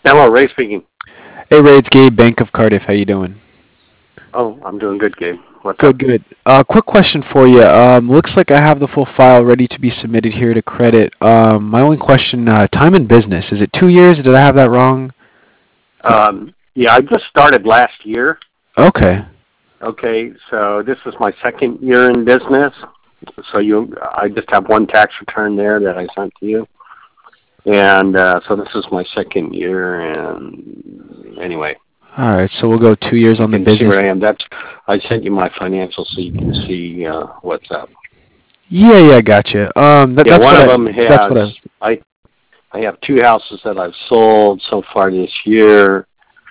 Hello, Ray speaking. Hey Ray, it's Gabe, Bank of Cardiff. How you doing? Oh, I'm doing good, Gabe. What's Good, up? good. Quick question for you. Looks like I have the full file ready to be submitted here to credit. My only question, time in business, is it 2 years? Did I have that wrong? Yeah, I just started last year. Okay. Okay, so this is my second year in business. I just have one tax return there that I sent to you, and so this is my second year. And anyway, All right, so we'll go 2 years you on the can see business. where I am. I sent you my financial so you can see what's up. Yeah, yeah, gotcha. Yeah, That's one what of I, them that's has. what I, I have two houses that I've sold so far this year.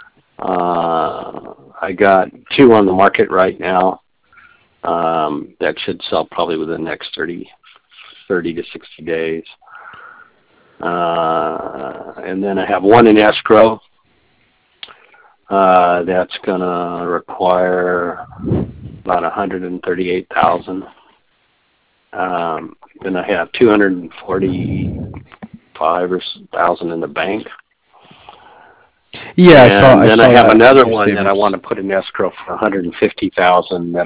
I got two on the market right now. That should sell probably within the next 30 to 60 days. And then I have one in escrow that's going to require about 138,000. Then I have 245 or thousand in the bank. yeah, And I then I saw have that in another your one that I want statements. to put in escrow for 150,000 that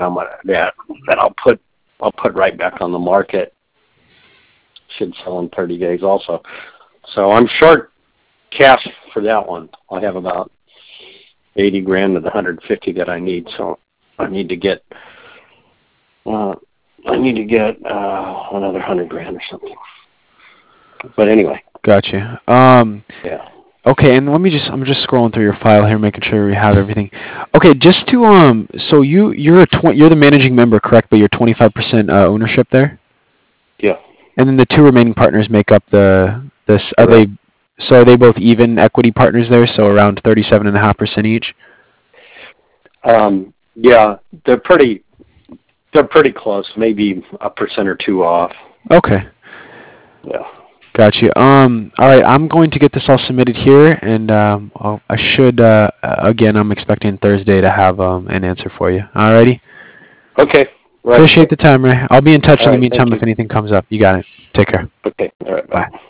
I'll put right back on the market. Should sell in 30 days also. So I'm short cash for that one. I have about 80 grand of the 150 that I need. So I need to get another 100 grand or something. But anyway, Gotcha. yeah. Okay, and I'm just scrolling through your file here, making sure we have everything. Okay, just to so you're the managing member, correct? But you're 25% ownership there, Yeah, and then the two remaining partners make up this. Are they correct. so are they both even equity partners there? So around 37.5% each. Yeah, they're pretty close, maybe a percent or two off. Okay, Yeah. gotcha. All right, I'm going to get this all submitted here, and I should again, I'm expecting Thursday to have an answer for you. Alrighty. Okay. Right. Appreciate the time, Ray. I'll be in touch All in the right. Thank meantime if you. anything comes up. You got it. Take care. Okay. All right. Bye. Bye.